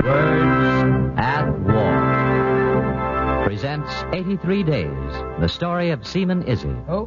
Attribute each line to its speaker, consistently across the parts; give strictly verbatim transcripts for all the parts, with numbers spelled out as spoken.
Speaker 1: Words at War presents eighty-three Days, the story of Seaman Izzy.
Speaker 2: Oh?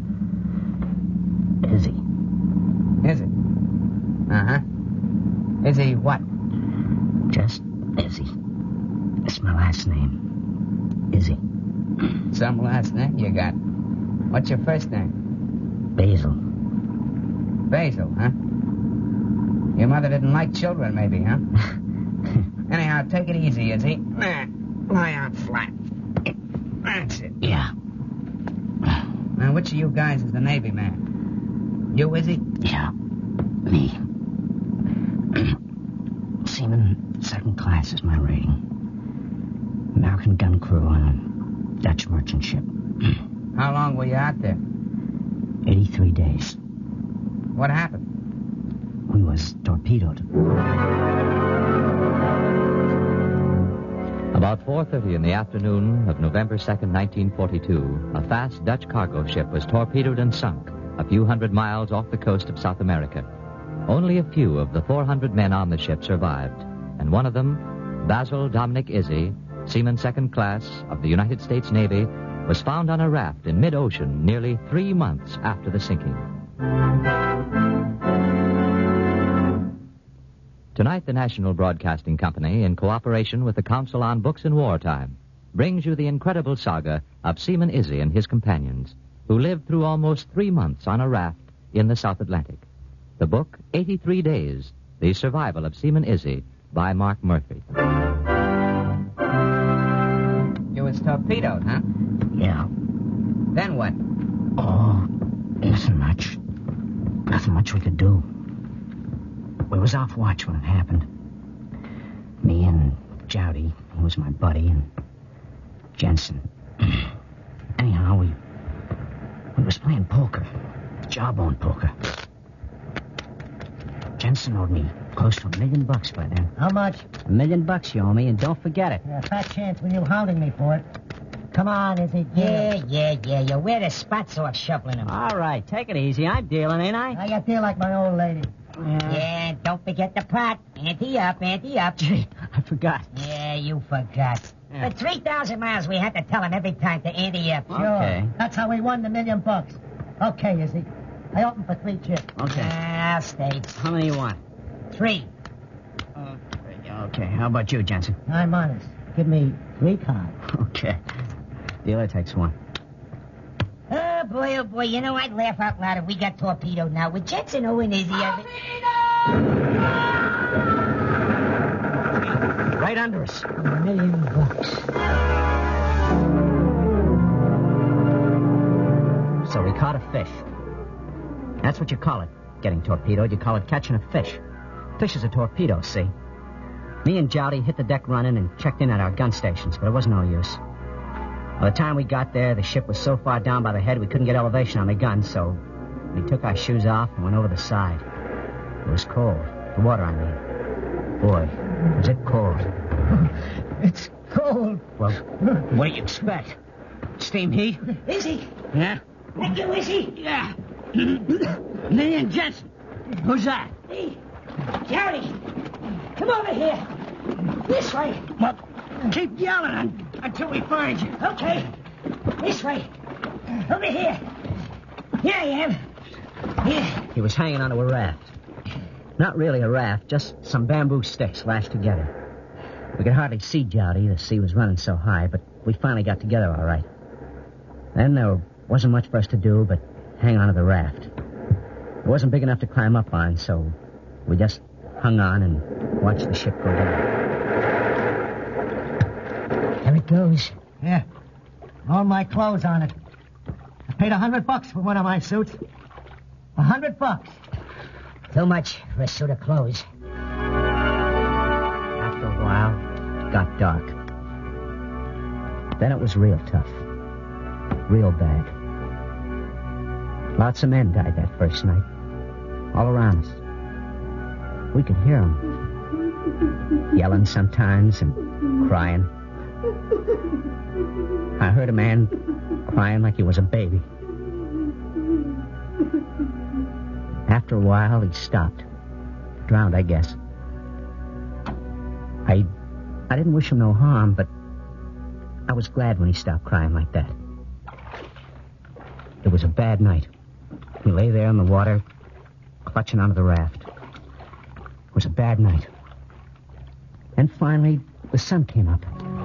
Speaker 3: Izzy.
Speaker 2: Izzy? Uh-huh. Izzy what?
Speaker 3: Just Izzy. That's my last name. Izzy.
Speaker 2: Some last name you got. What's your first name?
Speaker 3: Basil.
Speaker 2: Basil, huh? Your mother didn't like children, maybe, huh? Anyhow, take it easy, Izzy. Lie out flat. That's it.
Speaker 3: Yeah.
Speaker 2: Now, which of you guys is the Navy man? You, Izzy?
Speaker 3: Yeah. Me. Seaman, second class is my rating. American gun crew on a Dutch merchant ship.
Speaker 2: How long were you out there?
Speaker 3: eighty-three days.
Speaker 2: What happened?
Speaker 3: We was torpedoed.
Speaker 1: About four thirty in the afternoon of November second, nineteen forty-two, a fast Dutch cargo ship was torpedoed and sunk a few hundred miles off the coast of South America. Only a few of the four hundred men on the ship survived, and one of them, Basil Dominic Izzy, seaman second class of the United States Navy, was found on a raft in mid-ocean nearly three months after the sinking. Tonight, the National Broadcasting Company, in cooperation with the Council on Books in Wartime, brings you the incredible saga of Seaman Izzy and his companions, who lived through almost three months on a raft in the South Atlantic. The book, eighty-three Days, The Survival of Seaman Izzy, by Mark Murphy.
Speaker 2: You was torpedoed, huh?
Speaker 3: Yeah.
Speaker 2: Then what?
Speaker 3: Oh, nothing much. Nothing much we could do. We was off watch when it happened. Me and Jowdy, he was my buddy, and Jensen. Anyhow, we we was playing poker. Jawbone poker. Jensen owed me close to a million bucks by then.
Speaker 4: How much?
Speaker 3: A million bucks you owe me, and don't forget it.
Speaker 4: Yeah, fat chance when you hounding me for it. Come on, Izzy.
Speaker 5: Yeah, yeah, yeah. You wear the spots off shuffling them.
Speaker 3: All right, take it easy. I'm dealing, ain't I?
Speaker 4: I got there like my old lady.
Speaker 3: Yeah.
Speaker 5: Yeah, don't forget the pot. Ante up, ante up.
Speaker 3: Gee, I forgot.
Speaker 5: Yeah, you forgot.
Speaker 3: Yeah.
Speaker 5: For three thousand miles, we had to tell him every time to ante up.
Speaker 4: Sure.
Speaker 3: Okay.
Speaker 4: That's how we won the million bucks. Okay, Izzy. I open for three chips.
Speaker 3: Okay.
Speaker 5: I'll stay.
Speaker 3: How many you want?
Speaker 5: Three.
Speaker 3: Okay, how about you, Jensen?
Speaker 4: I'm honest. Give me three cards.
Speaker 3: Okay. Dealer takes one.
Speaker 5: Oh, boy, oh, boy. You know, I'd laugh out loud if we got torpedoed now. With Jensen, Owen, and Izzy...
Speaker 3: Right under us.
Speaker 4: A million bucks.
Speaker 3: So we caught a fish. That's what you call it, getting torpedoed. You call it catching a fish. Fish is a torpedo, see? Me and Jowdy hit the deck running and checked in at our gun stations, but it was no use. By the time we got there, the ship was so far down by the head we couldn't get elevation on the gun, so we took our shoes off and went over the side. It was cold. The water, I mean. Boy, was it cold.
Speaker 4: It's cold.
Speaker 3: Well, what do you expect? Steam heat?
Speaker 5: Izzy!
Speaker 3: Yeah?
Speaker 5: Thank you, Izzy!
Speaker 3: Yeah. Me and Jensen. Who's that?
Speaker 5: Hey, Jowdy! Come over here! This way!
Speaker 3: Well, keep yelling un- until we find you.
Speaker 5: Okay. This way. Over here. Here I am. Here.
Speaker 3: He was hanging onto a raft. Not really a raft, just some bamboo sticks lashed together. We could hardly see Jowdy. The sea was running so high, but we finally got together all right. Then there wasn't much for us to do but hang onto the raft. It wasn't big enough to climb up on, so we just hung on and watched the ship go down.
Speaker 5: There it goes.
Speaker 4: Yeah. All my clothes on it. I paid a hundred bucks for one of my suits. A hundred bucks.
Speaker 5: Too much for a suit of clothes.
Speaker 3: After a while, it got dark. Then it was real tough. Real bad. Lots of men died that first night. All around us. We could hear them. Yelling sometimes and crying. I heard a man crying like he was a baby. After a while, he stopped. Drowned, I guess. I, I didn't wish him no harm, but I was glad when he stopped crying like that. It was a bad night. He lay there in the water, clutching onto the raft. It was a bad night. And finally, the sun came up.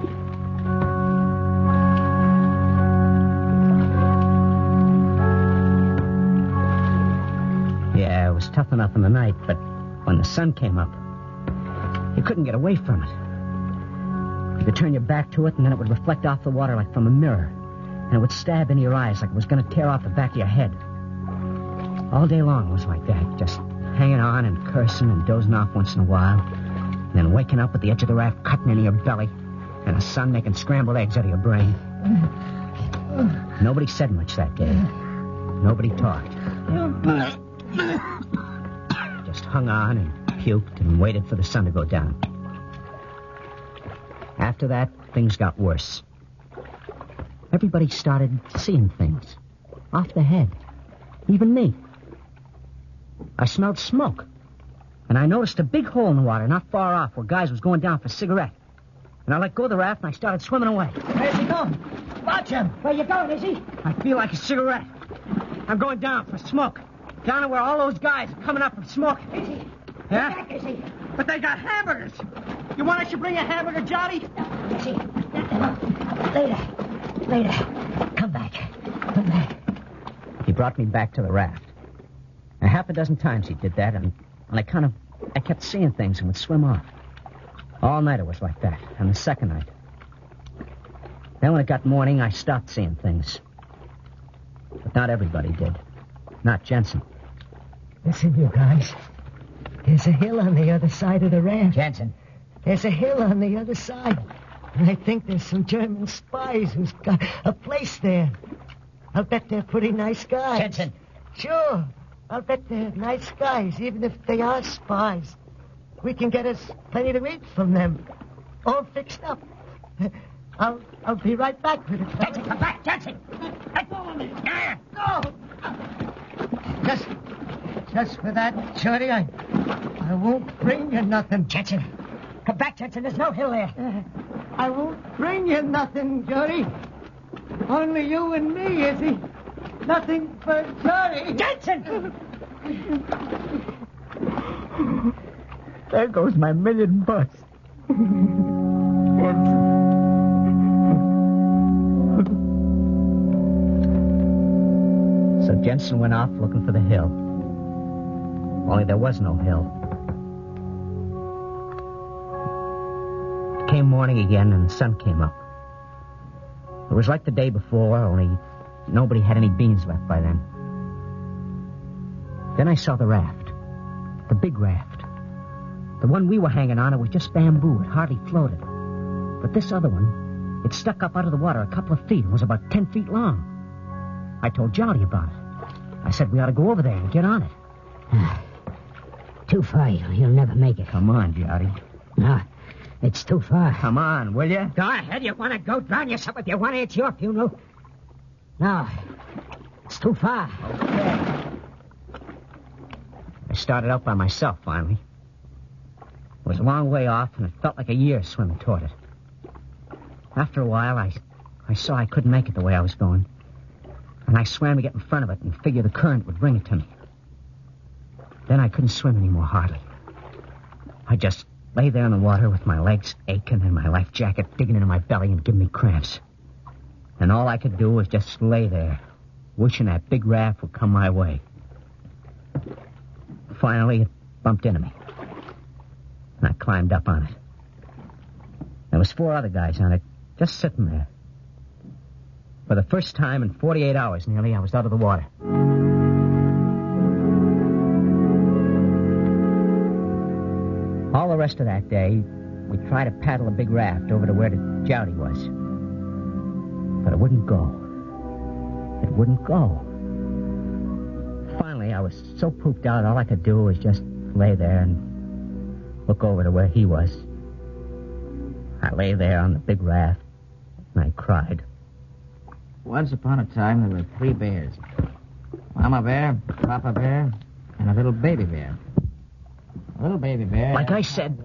Speaker 3: Yeah, it was tough enough in the night, but when the sun came up, you couldn't get away from it. You could turn your back to it, and then it would reflect off the water like from a mirror. And it would stab into your eyes like it was going to tear off the back of your head. All day long it was like that, just hanging on and cursing and dozing off once in a while. And then waking up with the edge of the raft cutting into your belly, and the sun making scrambled eggs out of your brain. Nobody said much that day. Nobody talked. Just hung on and puked and waited for the sun to go down. After that, things got worse. Everybody started seeing things. Off the head. Even me. I smelled smoke. And I noticed a big hole in the water not far off where guys was going down for a cigarette. And I let go of the raft and I started swimming away.
Speaker 4: Where's he going? Watch him. Where you going, is he?
Speaker 3: I feel like a cigarette. I'm going down for smoke. Down to where all those guys are coming up from smoke.
Speaker 4: Is he?
Speaker 3: Yeah?
Speaker 4: Back, is he?
Speaker 3: But they got hamburgers. You want us to bring a hamburger, Johnny?
Speaker 4: Is he? Later. Later. Come back. Come back.
Speaker 3: He brought me back to the raft. A half a dozen times he did that, and, and I kind of... I kept seeing things and would swim off. All night it was like that, and the second night. Then when it got morning, I stopped seeing things. But not everybody did. Not Jensen.
Speaker 4: Listen, you guys. There's a hill on the other side of the raft.
Speaker 5: Jensen.
Speaker 4: There's a hill on the other side. And I think there's some German spies who's got a place there. I'll bet they're pretty nice guys.
Speaker 5: Jensen.
Speaker 4: Sure. I'll bet they're nice guys, even if they are spies. We can get us plenty to eat from them. All fixed up. I'll I'll be right back with it.
Speaker 5: Jensen, come back, Jensen. Let go of me.
Speaker 4: No. Just, just for that, Shorty, I, I won't bring you nothing.
Speaker 5: Jensen. Come back, Jensen. There's no hill there.
Speaker 4: Uh, I won't bring you nothing, Jody. Only you and me, Izzy. Nothing but Jody.
Speaker 5: Jensen!
Speaker 4: There goes my million bucks.
Speaker 3: So Jensen went off looking for the hill. Only there was no hill. It came morning again and the sun came up. It was like the day before, only nobody had any beans left by then. Then I saw the raft. The big raft. The one we were hanging on, it was just bamboo. It hardly floated. But this other one, it stuck up out of the water a couple of feet and was about ten feet long. I told Jolly about it. I said we ought to go over there and get on it.
Speaker 5: Too far. You'll never make it.
Speaker 3: Come on, Jolly.
Speaker 5: No, it's too far.
Speaker 3: Come on, will you?
Speaker 5: Go ahead. You want to go drown yourself if you want to. It's your funeral. No, it's too far.
Speaker 3: Okay. I started out by myself, finally. It was a long way off, and it felt like a year swimming toward it. After a while, I, I saw I couldn't make it the way I was going. And I swam to get in front of it and figured the current would bring it to me. Then I couldn't swim anymore, hardly. I just lay there in the water with my legs aching and my life jacket digging into my belly and giving me cramps. And all I could do was just lay there, wishing that big raft would come my way. Finally, it bumped into me. And I climbed up on it. There was four other guys on it, just sitting there. For the first time in forty-eight hours, nearly, I was out of the water. All the rest of that day, we tried to paddle a big raft over to where the Jowdy was. But it wouldn't go. It wouldn't go. Finally, I was so pooped out, all I could do was just lay there and look over to where he was. I lay there on the big raft, and I cried.
Speaker 2: Once upon a time, there were three bears. Mama bear, Papa bear, and a little baby bear. A little baby bear...
Speaker 3: Like I said,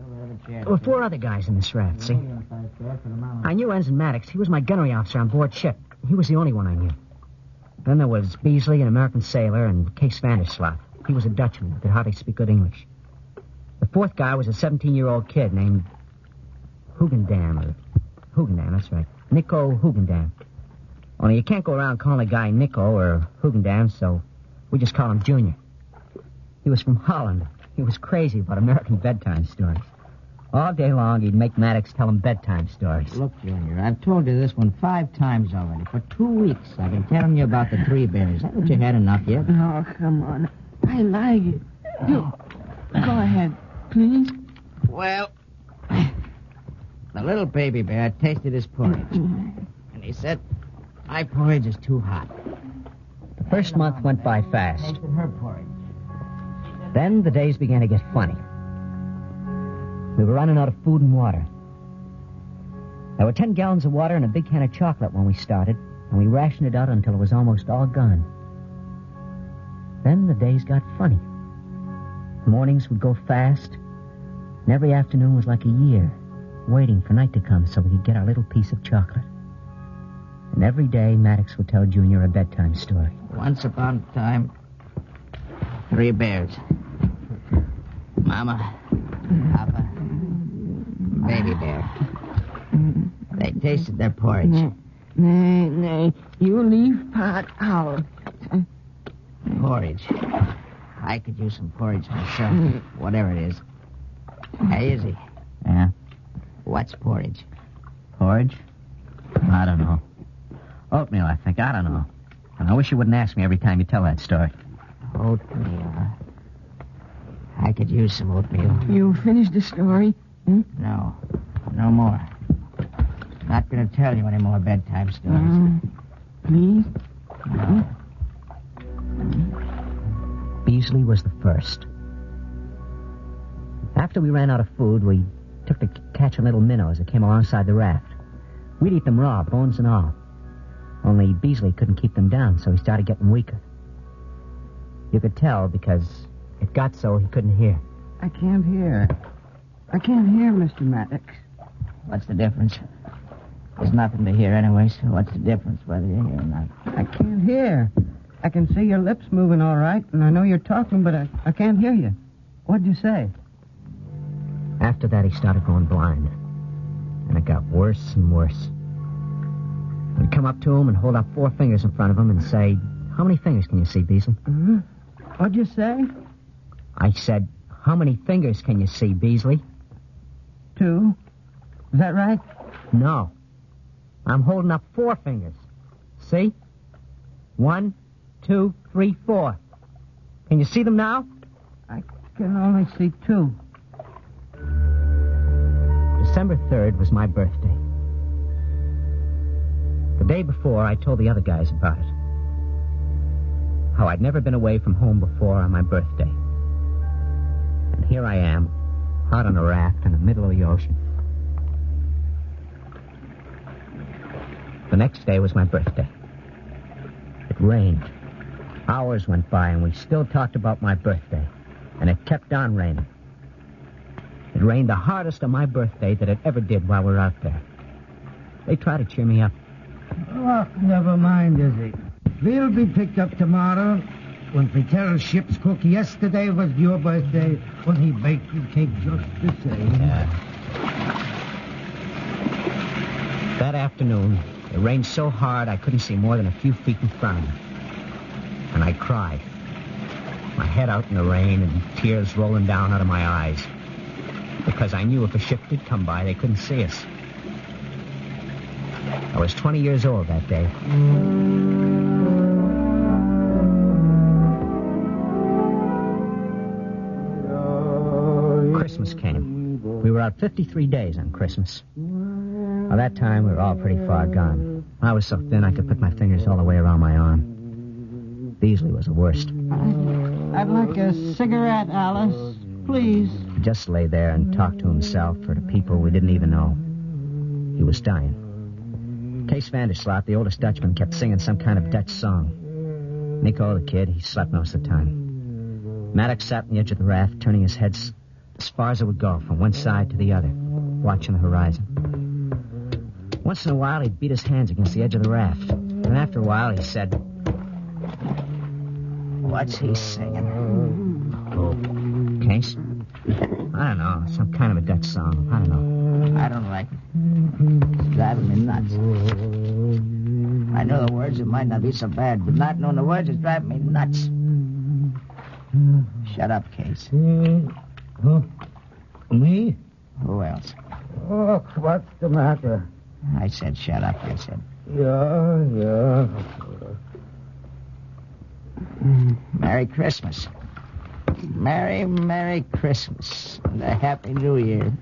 Speaker 3: There were four other guys in this raft, see? I knew Ensign Maddox. He was my gunnery officer on board ship. He was the only one I knew. Then there was Beasley, an American sailor, and Case Vanderslot. He was a Dutchman who could hardly speak good English. The fourth guy was a seventeen-year-old kid named Hugendam. Or Hugendam, that's right. Nico Hugendam. Only you can't go around calling a guy Nico or Hugendam, so we just call him Junior. He was from Holland. He was crazy about American bedtime stories. All day long, he'd make Maddox tell him bedtime stories.
Speaker 2: Look, Junior, I've told you this one five times already. For two weeks, I've been telling you about the Three Bears. Haven't you had enough yet?
Speaker 6: Oh, come on. I like it. You, go ahead, please.
Speaker 2: Well, the little baby bear tasted his porridge. And he said, my porridge is too hot.
Speaker 3: The first month went by fast.
Speaker 2: Tasted her porridge.
Speaker 3: Then the days began to get funny. We were running out of food and water. There were ten gallons of water and a big can of chocolate when we started, and we rationed it out until it was almost all gone. Then the days got funny. The mornings would go fast, and every afternoon was like a year, waiting for night to come so we could get our little piece of chocolate. And every day, Maddox would tell Junior a bedtime story.
Speaker 2: Once upon a time, three bears. Mama, Papa, baby bear. They tasted their porridge.
Speaker 6: Nay, nay, nay. You leave pot out.
Speaker 2: Porridge. I could use some porridge myself, whatever it is. Hey, Izzy.
Speaker 3: Yeah?
Speaker 2: What's porridge?
Speaker 3: Porridge? I don't know. Oatmeal, I think. I don't know. And I wish you wouldn't ask me every time you tell that story.
Speaker 2: Oatmeal. I could use some oatmeal.
Speaker 6: You finished the story? Hmm?
Speaker 2: No. No more. Not going to tell you any more bedtime stories.
Speaker 6: Um, please?
Speaker 2: No.
Speaker 3: Beasley was the first. After we ran out of food, we took to c- catching little minnows that came alongside the raft. We'd eat them raw, bones and all. Only Beasley couldn't keep them down, so he started getting weaker. You could tell because it got so he couldn't hear.
Speaker 6: I can't hear. I can't hear, Mister Maddox.
Speaker 2: What's the difference? There's nothing to hear anyway, so what's the difference whether you hear or not?
Speaker 6: I can't hear. I can see your lips moving all right, and I know you're talking, but I, I can't hear you. What'd you say?
Speaker 3: After that, he started going blind. And it got worse and worse. We'd come up to him and hold up four fingers in front of him and say, how many fingers can you see, Beasley?
Speaker 6: Uh-huh. What'd you say?
Speaker 3: I said, how many fingers can you see, Beasley?
Speaker 6: Two. Is that right?
Speaker 3: No. I'm holding up four fingers. See? One, two, three, four. Can you see them now?
Speaker 6: I can only see two.
Speaker 3: December third was my birthday. The day before, I told the other guys about it. How I'd never been away from home before on my birthday. And here I am, out on a raft in the middle of the ocean. The next day was my birthday. It rained. Hours went by, and we still talked about my birthday. And it kept on raining. It rained the hardest on my birthday that it ever did while we were out there. They tried to cheer me up.
Speaker 4: Oh, never mind, Izzy. We'll be picked up tomorrow. When Vitel's ship's cook yesterday was your birthday, when he baked the cake just the same.
Speaker 3: Yeah. That afternoon, it rained so hard I couldn't see more than a few feet in front of me. And I cried. My head out in the rain and tears rolling down out of my eyes. Because I knew if a ship did come by, they couldn't see us. I was twenty years old that day. Christmas came. We were out fifty-three days on Christmas. By that time, we were all pretty far gone. I was so thin I could put my fingers all the way around my arm. Beasley was the worst.
Speaker 6: I'd like a cigarette, Alice. Please.
Speaker 3: He just lay there and talked to himself or to people we didn't even know. He was dying. Case Vanderslot, the oldest Dutchman, kept singing some kind of Dutch song. Nico, the kid, he slept most of the time. Maddox sat on the edge of the raft, turning his head s- as far as it would go, from one side to the other, watching the horizon. Once in a while, he'd beat his hands against the edge of the raft. And after a while, he said,
Speaker 2: What's he singing?
Speaker 3: Oh, Case? I don't know. Some kind of a Dutch song. I don't know.
Speaker 2: I don't like it. It's driving me nuts. I know the words. It might not be so bad, but not knowing the words is driving me nuts. Shut up, Case.
Speaker 6: Oh, me?
Speaker 2: Who else?
Speaker 6: Oh, what's the matter?
Speaker 2: I said shut up, I said.
Speaker 6: Yeah, yeah.
Speaker 2: Merry Christmas. Merry, Merry Christmas. And a Happy New Year.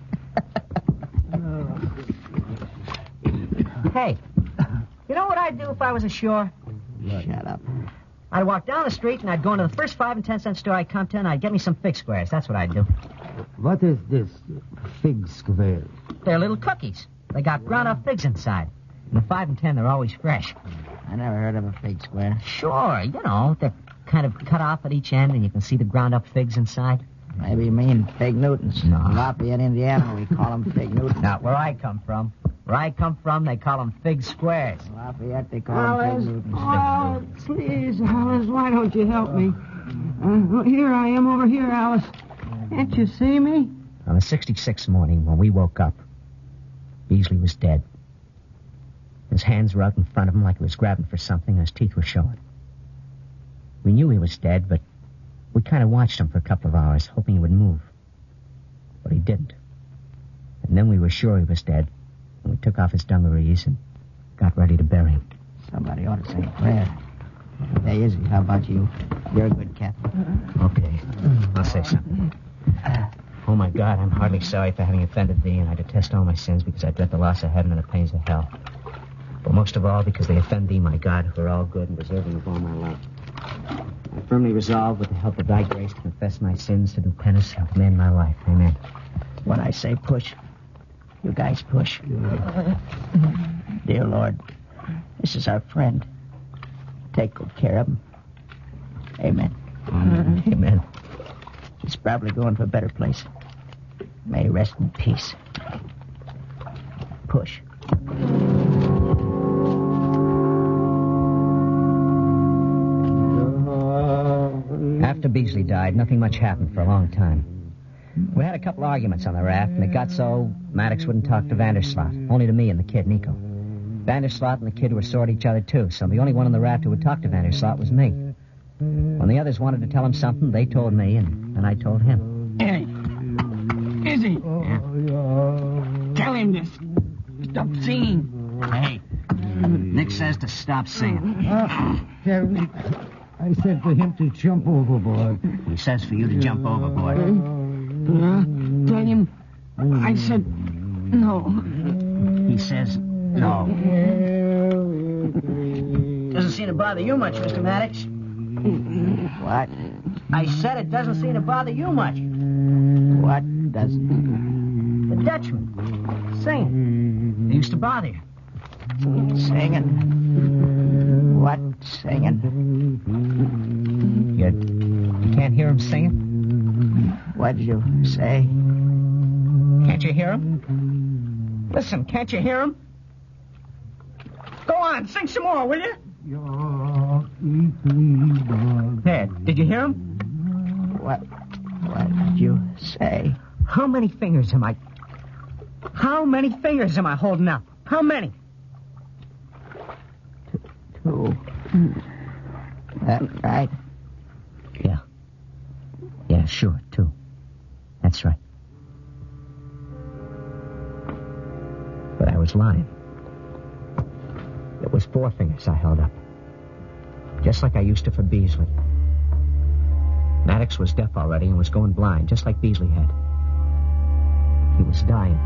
Speaker 3: Hey, you know what I'd do if I was ashore?
Speaker 2: Shut up.
Speaker 3: I'd walk down the street and I'd go into the first five and ten cent store I come to and I'd get me some fig squares. That's what I'd do.
Speaker 6: What is this fig square?
Speaker 3: They're little cookies. They got ground up figs inside. And the five and ten, they're always fresh.
Speaker 2: I never heard of a fig square.
Speaker 3: Sure, you know, they're kind of cut off at each end and you can see the ground up figs inside.
Speaker 2: Maybe you mean Fig Newtons.
Speaker 3: No.
Speaker 2: Lafayette, Indiana, we call them Fig Newtons.
Speaker 3: Not where I come from. Where I come from, they call them fig squares.
Speaker 2: Lafayette, they call
Speaker 6: Alice,
Speaker 2: them Fig Newtons.
Speaker 6: oh, please, Alice, why don't you help me? Uh, here I am over here, Alice. Can't you see me?
Speaker 3: On the sixty-sixth morning, when we woke up, Beasley was dead. His hands were out in front of him like he was grabbing for something, and his teeth were showing. We knew he was dead, but we kind of watched him for a couple of hours, hoping he would move. But he didn't. And then we were sure he was dead, and we took off his dungarees and got ready to bury him.
Speaker 2: Somebody ought to say a prayer. Hey, Izzy, how about you? You're a good cat.
Speaker 3: Okay, I'll say something. Oh, my God, I'm hardly sorry for having offended thee, and I detest all my sins because I dread the loss of heaven and the pains of hell. But most of all, because they offend thee, my God, who are all good and deserving of all my love. I firmly resolve, with the help of thy grace, to confess my sins, to do penance, and to mend my life. Amen.
Speaker 2: When I say push, you guys push. Dear Lord, this is our friend. Take good care of him. Amen.
Speaker 3: Mm, amen.
Speaker 2: He's probably going to a better place. May he rest in peace. Push.
Speaker 3: After Beasley died, nothing much happened for a long time. We had a couple arguments on the raft, and it got so Maddox wouldn't talk to Vanderslot, only to me and the kid, Nico. Vanderslot and the kid were sore at each other, too, so the only one on the raft who would talk to Vanderslot was me. When the others wanted to tell him something, they told me, and then I told him.
Speaker 7: Hey, Izzy,
Speaker 3: Yeah.
Speaker 7: tell him this. Stop singing.
Speaker 3: Hey, Nick says to stop singing.
Speaker 6: Uh, Terry, I said for him to jump overboard.
Speaker 3: He says for you to jump overboard.
Speaker 7: Uh, tell him I said no.
Speaker 3: He says no. Doesn't seem to bother you much, Mister Maddox.
Speaker 2: What?
Speaker 3: I said it doesn't seem to bother you much.
Speaker 2: What does...
Speaker 3: The Dutchman. Singing. It used to bother you.
Speaker 2: Singing? What singing?
Speaker 3: You, you can't hear him singing?
Speaker 2: What'd you say?
Speaker 3: Can't you hear him? Listen, can't you hear him? Go on, sing some more, will you? There, did you hear him?
Speaker 2: What? What did you say?
Speaker 3: How many fingers am I... How many fingers am I holding up? How many?
Speaker 2: Two. That right?
Speaker 3: Yeah. Yeah, sure, two. That's right. But I was lying. It was four fingers I held up. Just like I used to for Beasley. Maddox was deaf already and was going blind, just like Beasley had. He was dying.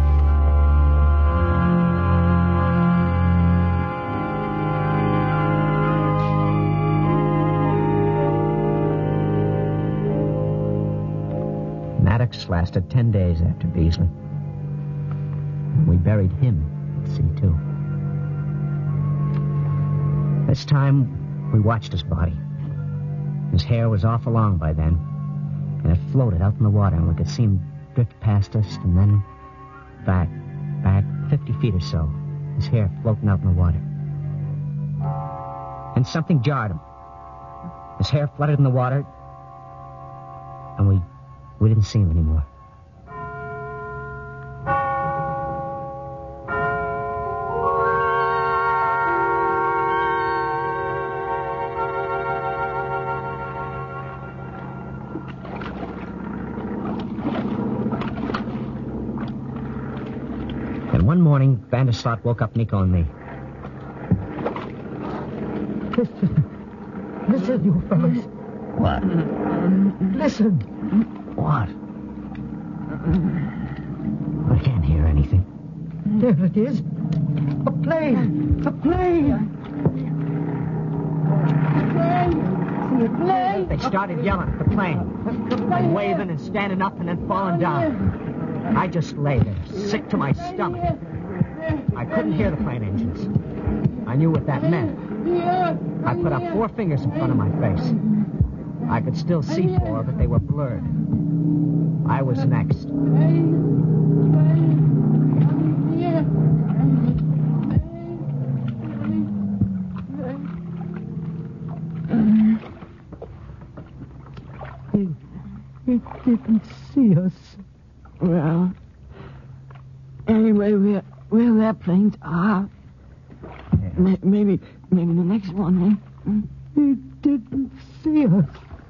Speaker 3: Maddox lasted ten days after Beasley. We buried him at sea, too. This time, we watched his body. His hair was awful long by then. And it floated out in the water, and we could see him drift past us, and then back, back fifty feet or so. His hair floating out in the water. And something jarred him. His hair fluttered in the water, and we, we didn't see him anymore. And one morning, Vanderslot woke up Nico and me.
Speaker 4: Listen. Listen, you fellas.
Speaker 7: What?
Speaker 4: Listen.
Speaker 3: What? I can't hear anything.
Speaker 4: There it is. A plane. A plane.
Speaker 3: They started yelling at the plane, and waving and standing up and then falling down. I just lay there, sick to my stomach. I couldn't hear the plane engines. I knew what that meant. I put up four fingers in front of my face. I could still see four, but they were blurred. I was next.
Speaker 4: He, he didn't see us.
Speaker 6: Well, anyway, where, where their planes are. Ma- Maybe, maybe the next one, eh?
Speaker 4: He didn't see us.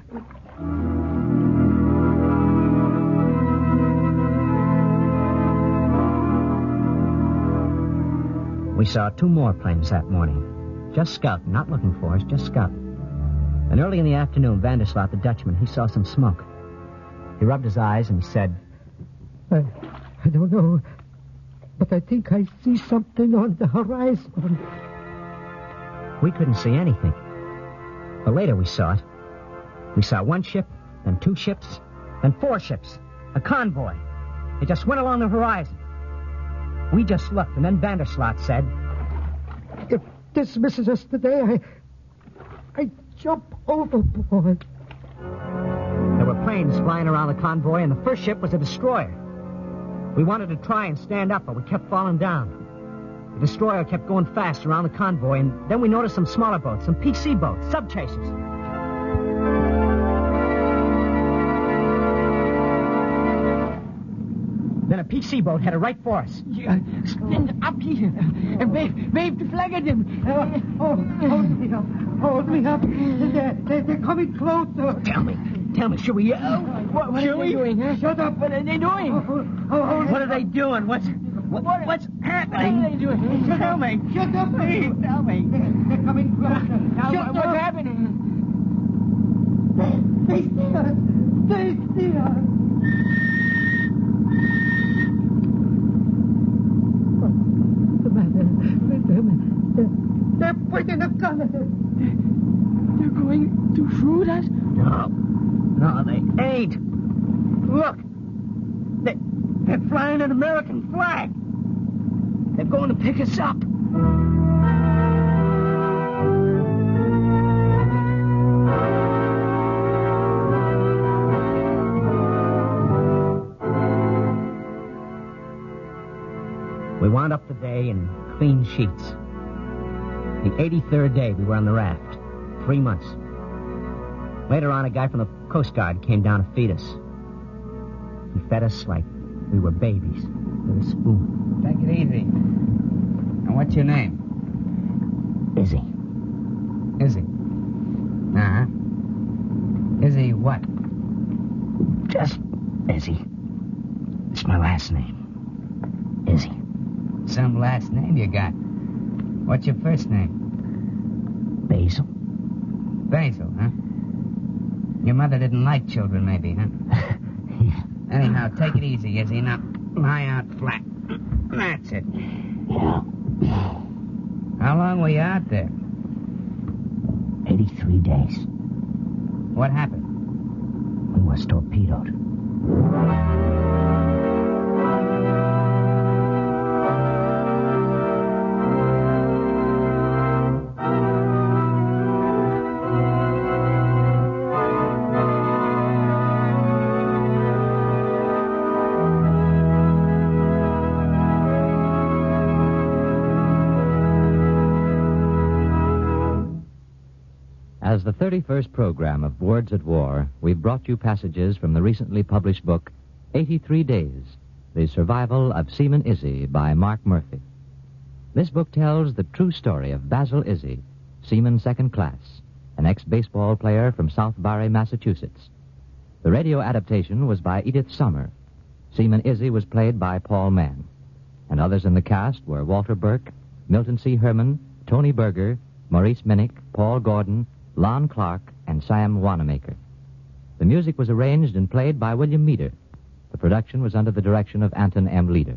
Speaker 3: We saw two more planes that morning. Just scouting, not looking for us, just scouting. And early in the afternoon, Vanderslot, the Dutchman, he saw some smoke. He rubbed his eyes and he said,
Speaker 4: I, I don't know, but I think I see something on the horizon.
Speaker 3: We couldn't see anything. But later we saw it. We saw one ship, then two ships, then four ships. A convoy. It just went along the horizon. We just looked, and then Vanderslot said,
Speaker 4: If this misses us today, I... I jump overboard.
Speaker 3: There were planes flying around the convoy, and the first ship was a destroyer. We wanted to try and stand up, but we kept falling down. The destroyer kept going fast around the convoy, and then we noticed some smaller boats, some P C boats, sub-chasers. Then a P C boat headed right for us.
Speaker 6: Yeah, stand up here and wave, wave the flag at them.
Speaker 4: Oh, oh, hold me up. Hold me up. They're, they're, they're coming closer.
Speaker 3: Tell me. Tell me, should we yell?
Speaker 6: What, what are they doing, huh?
Speaker 4: Shut up.
Speaker 6: What are they doing?
Speaker 4: Oh, oh, oh,
Speaker 3: What are they doing? What's what,
Speaker 6: What-
Speaker 3: what's
Speaker 6: What
Speaker 3: happening?
Speaker 6: are they doing?
Speaker 3: Shut Tell me.
Speaker 4: Shut up,
Speaker 3: Please, tell me.
Speaker 4: They're coming closer.
Speaker 6: Now,
Speaker 4: Shut
Speaker 6: what- what's
Speaker 4: up.
Speaker 6: happening?
Speaker 4: They, they see us. They see us. What's the matter? They're, they're pointing a gun at us.
Speaker 6: They're going to shoot us?
Speaker 3: No. No, they ain't. Look. They, they're flying an American flag. They're going to pick us up. We wound up the day in clean sheets. The eighty-third day we were on the raft. Three months. Later on, a guy from the Coast Guard came down to feed us. He fed us like we were babies with a spoon.
Speaker 2: Take it easy. And what's your name?
Speaker 3: Izzy.
Speaker 2: Izzy. Uh-huh. Izzy what?
Speaker 3: Just Izzy. It's my last name. Izzy.
Speaker 2: Some last name you got. What's your first name?
Speaker 3: Basil.
Speaker 2: Basil, huh? Your mother didn't like children, maybe, huh?
Speaker 3: Yeah.
Speaker 2: Anyhow, take it easy, Izzy. Now, lie out flat. That's it.
Speaker 3: Yeah.
Speaker 2: How long were you out there?
Speaker 3: eighty-three days.
Speaker 2: What happened?
Speaker 3: We was torpedoed.
Speaker 1: As the thirty-first program of Words at War, we've brought you passages from the recently published book, eighty-three days, The Survival of Seaman Izzy by Mark Murphy. This book tells the true story of Basil Izzy, seaman second class, an ex-baseball player from South Barre, Massachusetts. The radio adaptation was by Edith Sommer. Seaman Izzy was played by Paul Mann. And others in the cast were Walter Burke, Milton C. Herman, Tony Berger, Maurice Minnick, Paul Gordon, Lon Clark, and Sam Wanamaker. The music was arranged and played by William Meader. The production was under the direction of Anton M. Leader.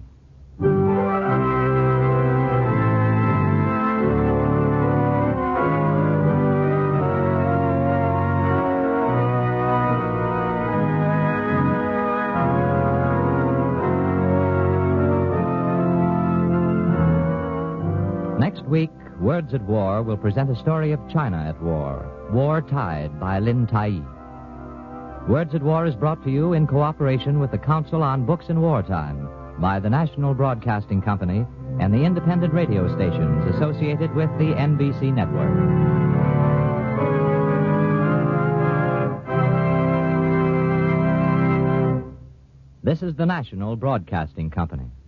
Speaker 1: Next week, Words at War will present a story of China at war, War Tide by Lin Tai. Words at War is brought to you in cooperation with the Council on Books in Wartime by the National Broadcasting Company and the independent radio stations associated with the N B C network. This is the National Broadcasting Company.